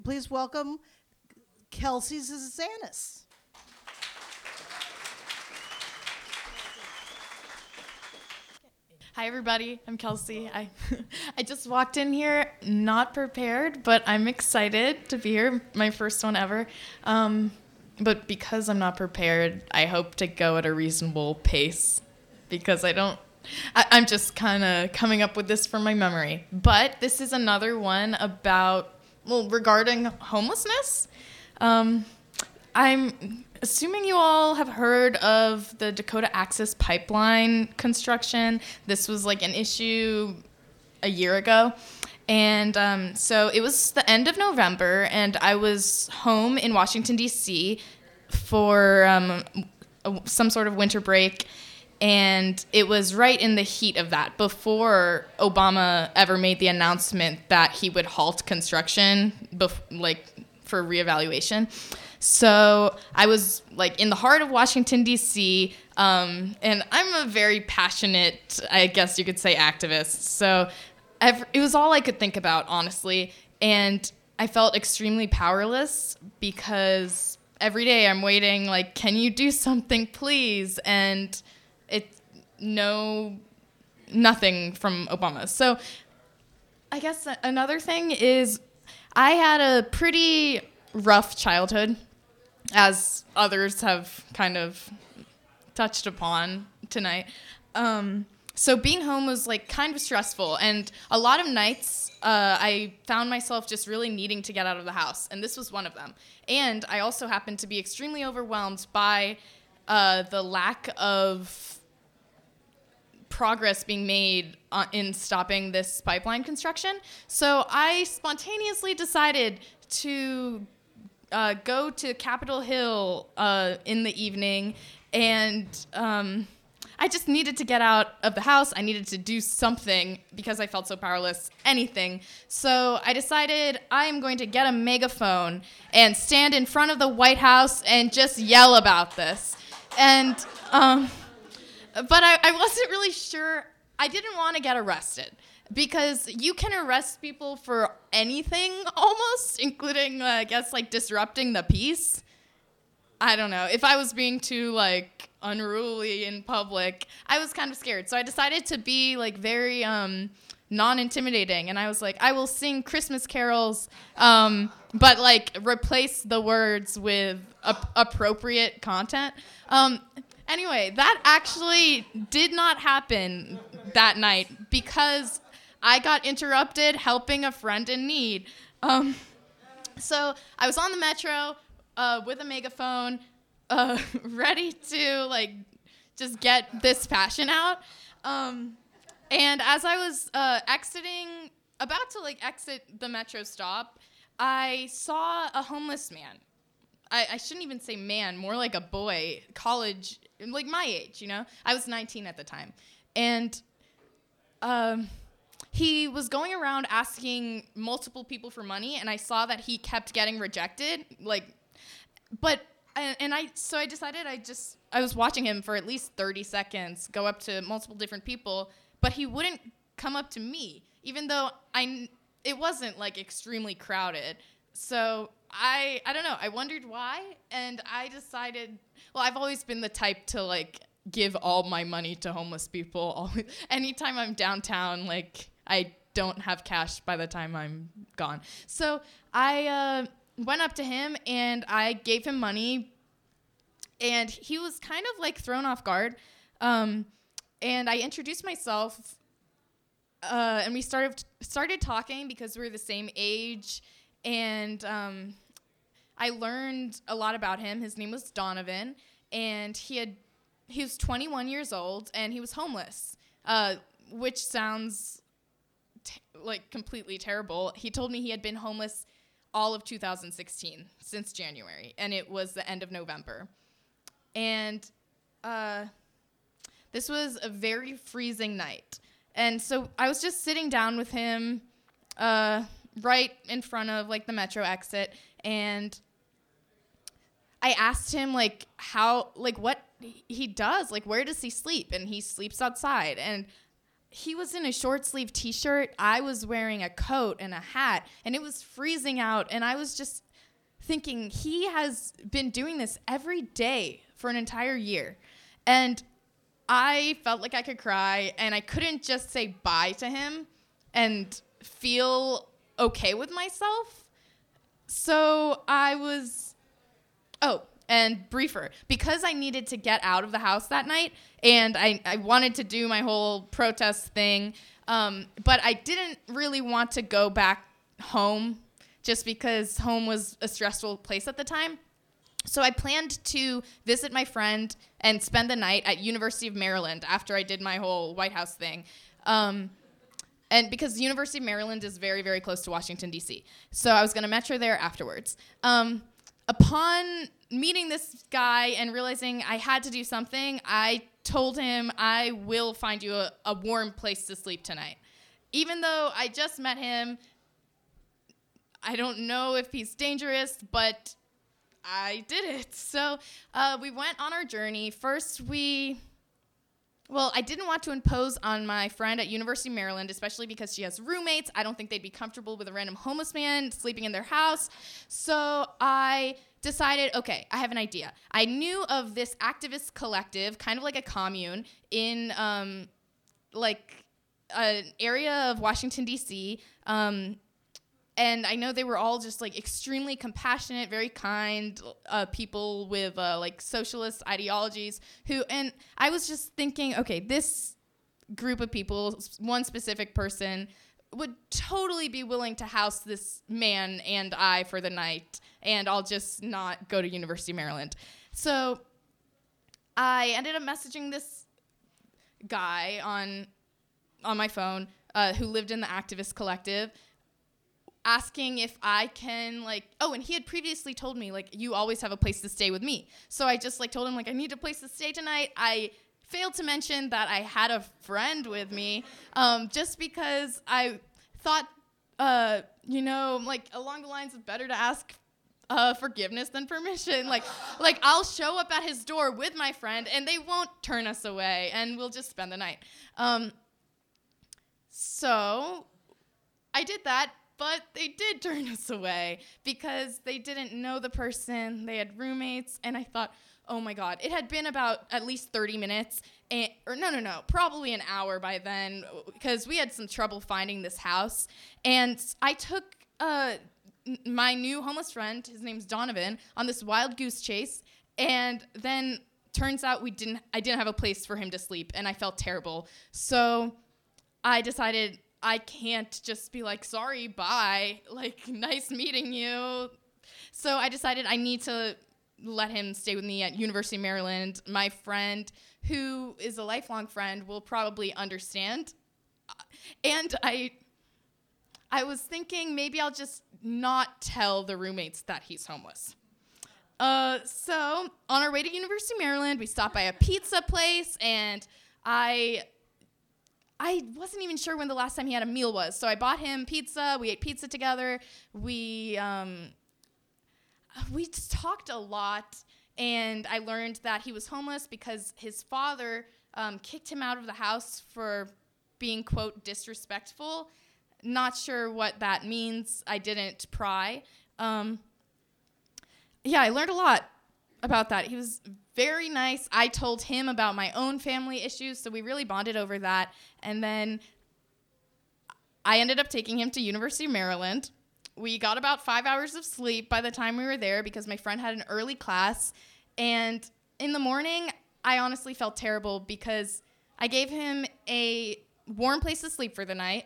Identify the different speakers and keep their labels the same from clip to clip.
Speaker 1: Please welcome Kelsey Zazanis.
Speaker 2: Hi, everybody. I'm Kelsey. I just walked in here not prepared, but I'm excited to be here. My first one ever. But because I'm not prepared, I hope to go at a reasonable pace because I'm just kind of coming up with this from my memory. But this is another one regarding homelessness. I'm assuming you all have heard of the Dakota Access Pipeline construction. This was like an issue a year ago. And so it was the end of November, and I was home in Washington, D.C. for some sort of winter break. And it was right in the heat of that, before Obama ever made the announcement that he would halt construction for reevaluation. So I was in the heart of Washington, D.C., and I'm a very passionate, I guess you could say, activist. So it was all I could think about, honestly. And I felt extremely powerless because every day I'm waiting, can you do something, please? And nothing from Obama. So I guess another thing is I had a pretty rough childhood, as others have kind of touched upon tonight. So being home was kind of stressful, and a lot of nights I found myself just really needing to get out of the house, and this was one of them. And I also happened to be extremely overwhelmed by the lack of progress being made in stopping this pipeline construction. So I spontaneously decided to go to Capitol Hill in the evening, and I just needed to get out of the house. I needed to do something because I felt so powerless, anything. So I decided I'm going to get a megaphone and stand in front of the White House and just yell about this. And but I wasn't really sure. I didn't want to get arrested because you can arrest people for anything almost, including, I guess, disrupting the peace. I don't know. If I was being too, unruly in public, I was kind of scared. So I decided to be, very non-intimidating. And I was like, I will sing Christmas carols, but, replace the words with appropriate content. Anyway, that actually did not happen that night because I got interrupted helping a friend in need. So I was on the metro with a megaphone, ready to just get this passion out. And as I was about to exit the metro stop, I saw a homeless man. I shouldn't even say man, more like a boy, college, my age, I was 19 at the time. And he was going around asking multiple people for money, and I saw that he kept getting rejected. So I decided I was watching him for at least 30 seconds, go up to multiple different people, but he wouldn't come up to me, even though it wasn't extremely crowded. So I don't know. I wondered why, and I decided. Well, I've always been the type to give all my money to homeless people. Anytime I'm downtown, I don't have cash by the time I'm gone. So I went up to him and I gave him money, and he was kind of thrown off guard. And I introduced myself, and we started talking because we were the same age. And I learned a lot about him. His name was Donovan, and he was 21 years old, and he was homeless, which sounds completely terrible. He told me he had been homeless all of 2016, since January, and it was the end of November. And this was a very freezing night. And so I was just sitting down with him, right in front of the metro exit, and I asked him how what he does, where does he sleep, and he sleeps outside. And he was in a short sleeve t-shirt. I was wearing a coat and a hat, and it was freezing out. And I was just thinking, he has been doing this every day for an entire year. And I felt like I could cry, and I couldn't just say bye to him and feel okay with myself. So I was, and briefer, because I needed to get out of the house that night, and I wanted to do my whole protest thing, but I didn't really want to go back home just because home was a stressful place at the time. So I planned to visit my friend and spend the night at University of Maryland after I did my whole White House thing. And because the University of Maryland is very, very close to Washington, D.C. So I was going to metro there afterwards. Upon meeting this guy and realizing I had to do something, I told him, I will find you a warm place to sleep tonight. Even though I just met him, I don't know if he's dangerous, but I did it. So we went on our journey. First, I didn't want to impose on my friend at University of Maryland, especially because she has roommates. I don't think they'd be comfortable with a random homeless man sleeping in their house. So I decided, okay, I have an idea. I knew of this activist collective, kind of like a commune, in an area of Washington, D.C., and I know they were all just like extremely compassionate, very kind people with like socialist ideologies and I was just thinking, okay, this group of people, one specific person, would totally be willing to house this man and I for the night, and I'll just not go to University of Maryland. So I ended up messaging this guy on my phone who lived in the activist collective, asking if I can, and he had previously told me, you always have a place to stay with me. So I just, told him, I need a place to stay tonight. I failed to mention that I had a friend with me, just because I thought, along the lines of better to ask forgiveness than permission. I'll show up at his door with my friend, and they won't turn us away, and we'll just spend the night. So I did that. But they did turn us away because they didn't know the person. They had roommates. And I thought, oh, my God. It had been about at least 30 minutes. Probably an hour by then, because we had some trouble finding this house. And I took my new homeless friend, his name's Donovan, on this wild goose chase. And then turns out I didn't have a place for him to sleep. And I felt terrible. So I decided, I can't just be sorry, bye, nice meeting you. So I decided I need to let him stay with me at University of Maryland. My friend, who is a lifelong friend, will probably understand. And I was thinking maybe I'll just not tell the roommates that he's homeless. So on our way to University of Maryland, we stopped by a pizza place, and I wasn't even sure when the last time he had a meal was. So I bought him pizza. We ate pizza together. We just talked a lot, and I learned that he was homeless because his father kicked him out of the house for being, quote, disrespectful. Not sure what that means. I didn't pry. I learned a lot about that. He was very nice. I told him about my own family issues, so we really bonded over that. And then I ended up taking him to University of Maryland. We got about 5 hours of sleep by the time we were there because my friend had an early class. And in the morning, I honestly felt terrible because I gave him a warm place to sleep for the night.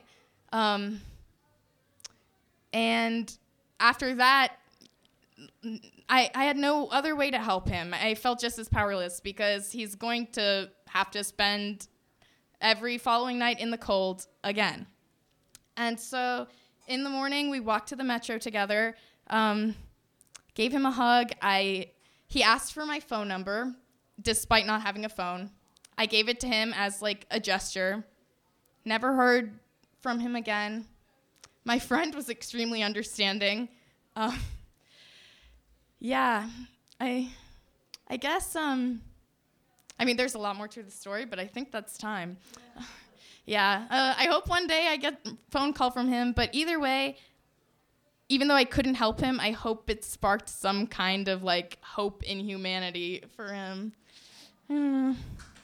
Speaker 2: And after that, I had no other way to help him. I felt just as powerless because he's going to have to spend every following night in the cold again. And so in the morning, we walked to the metro together, gave him a hug. He asked for my phone number, despite not having a phone. I gave it to him as a gesture. Never heard from him again. My friend was extremely understanding. I guess, there's a lot more to the story, but I think that's time. Yeah, I hope one day I get a phone call from him. But either way, even though I couldn't help him, I hope it sparked some kind of like hope in humanity for him. I don't know.